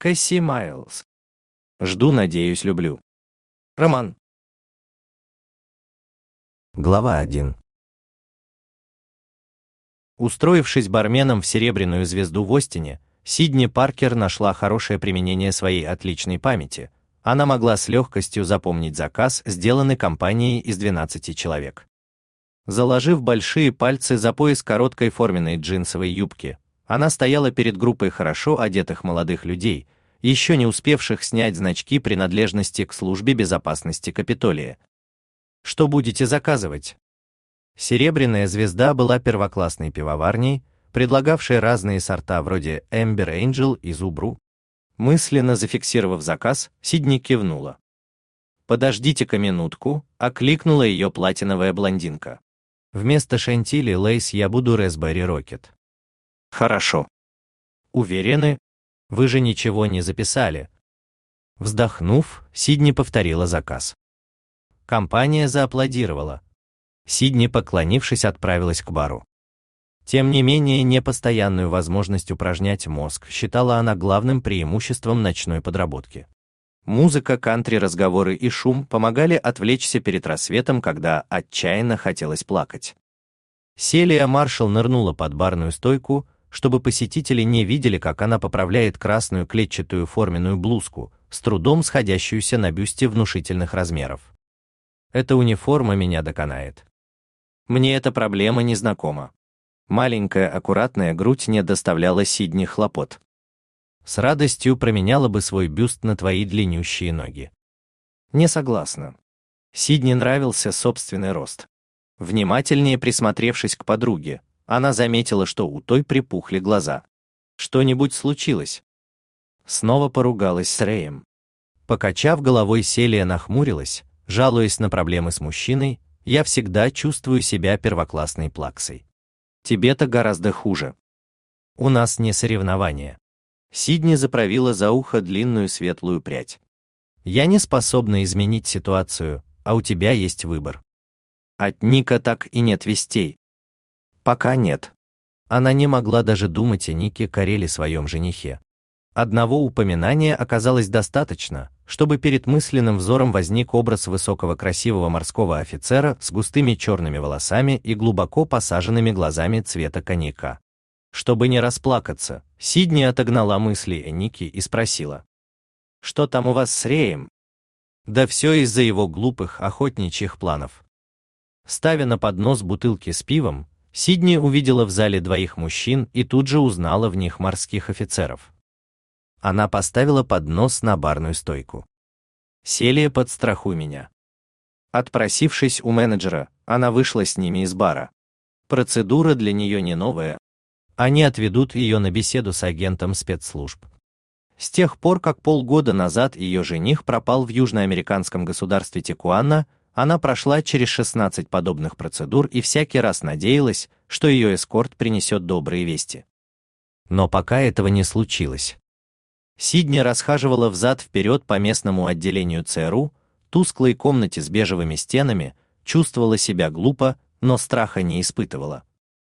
Кэсси Майлз. Жду, надеюсь, люблю. Роман. Глава 1. Устроившись барменом в «Серебряную звезду» в Остине, Сидни Паркер нашла хорошее применение своей отличной памяти. Она могла с легкостью запомнить заказ, сделанный компанией из 12 человек. Заложив большие пальцы за пояс короткой форменной джинсовой юбки, она стояла перед группой хорошо одетых молодых людей, еще не успевших снять значки принадлежности к службе безопасности Капитолия. «Что будете заказывать?» «Серебряная звезда» была первоклассной пивоварней, предлагавшей разные сорта вроде Эмбер Энджел и Зубру. Мысленно зафиксировав заказ, Сидни кивнула. «Подождите-ка минутку», — окликнула ее платиновая блондинка. «Вместо Шантили Лейс я буду Raspberry Рокет». «Хорошо». «Уверены? Вы же ничего не записали». Вздохнув, Сидни повторила заказ. Компания зааплодировала. Сидни, поклонившись, отправилась к бару. Тем не менее, непостоянную возможность упражнять мозг считала она главным преимуществом ночной подработки. Музыка, кантри, разговоры и шум помогали отвлечься перед рассветом, когда отчаянно хотелось плакать. Селия Маршалл нырнула под барную стойку, чтобы посетители не видели, как она поправляет красную клетчатую форменную блузку, с трудом сходящуюся на бюсте внушительных размеров. «Эта униформа меня доконает. Мне эта проблема не знакома». Маленькая аккуратная грудь не доставляла Сидни хлопот. «С радостью променяла бы свой бюст на твои длиннющие ноги». «Не согласна». Сидни нравился собственный рост. Внимательнее присмотревшись к подруге, она заметила, что у той припухли глаза. «Что-нибудь случилось?» Снова поругалась с Рэем. Покачав головой, Селия нахмурилась, жалуясь на проблемы с мужчиной. «Я всегда чувствую себя первоклассной плаксой. Тебе-то гораздо хуже. У нас не соревнования». Сидни заправила за ухо длинную светлую прядь. «Я не способна изменить ситуацию, а у тебя есть выбор». От Ника так и нет вестей. Пока нет. Она не могла даже думать о Нике Карелли, своем женихе. Одного упоминания оказалось достаточно, чтобы перед мысленным взором возник образ высокого красивого морского офицера с густыми черными волосами и глубоко посаженными глазами цвета коньяка. Чтобы не расплакаться, Сидни отогнала мысли о Нике и спросила: «Что там у вас с Рэем?» «Да все из-за его глупых охотничьих планов». Ставя на поднос бутылки с пивом, Сидни увидела в зале двоих мужчин и тут же узнала в них морских офицеров. Она поставила поднос на барную стойку. «Селия, подстрахуй меня». Отпросившись у менеджера, она вышла с ними из бара. Процедура для нее не новая. Они отведут ее на беседу с агентом спецслужб. С тех пор, как полгода назад ее жених пропал в южноамериканском государстве Тикуана, она прошла через 16 подобных процедур и всякий раз надеялась, что ее эскорт принесет добрые вести. Но пока этого не случилось. Сидни расхаживала взад-вперед по местному отделению ЦРУ, тусклой комнате с бежевыми стенами, чувствовала себя глупо, но страха не испытывала.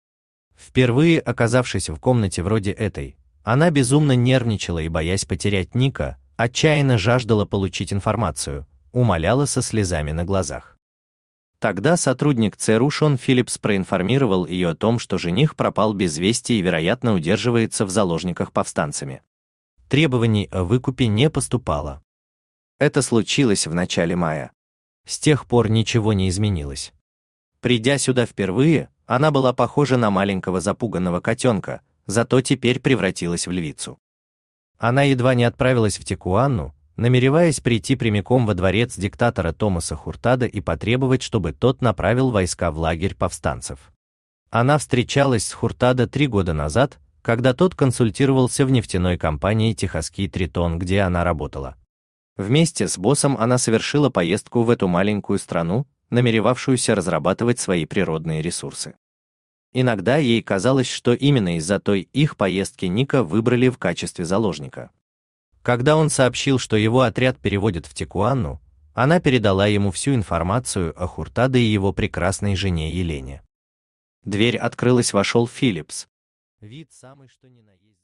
Впервые оказавшись в комнате вроде этой, она безумно нервничала и, боясь потерять Ника, отчаянно жаждала получить информацию, умоляла со слезами на глазах. Тогда сотрудник ЦРУ Шон Филлипс проинформировал ее о том, что жених пропал без вести и, вероятно, удерживается в заложниках повстанцами. Требований о выкупе не поступало. Это случилось в начале мая. С тех пор ничего не изменилось. Придя сюда впервые, она была похожа на маленького запуганного котенка, зато теперь превратилась в львицу. Она едва не отправилась в Тикуану, намереваясь прийти прямиком во дворец диктатора Томаса Хуртада и потребовать, чтобы тот направил войска в лагерь повстанцев. Она встречалась с Хуртадо 3 года назад, когда тот консультировался в нефтяной компании «Техасский Тритон», где она работала. Вместе с боссом она совершила поездку в эту маленькую страну, намеревавшуюся разрабатывать свои природные ресурсы. Иногда ей казалось, что именно из-за той их поездки Ника выбрали в качестве заложника. Когда он сообщил, что его отряд переводят в Тикуану, она передала ему всю информацию о Хуртадо и его прекрасной жене Елене. Дверь открылась, вошел Филлипс. Вид самый что ни на есть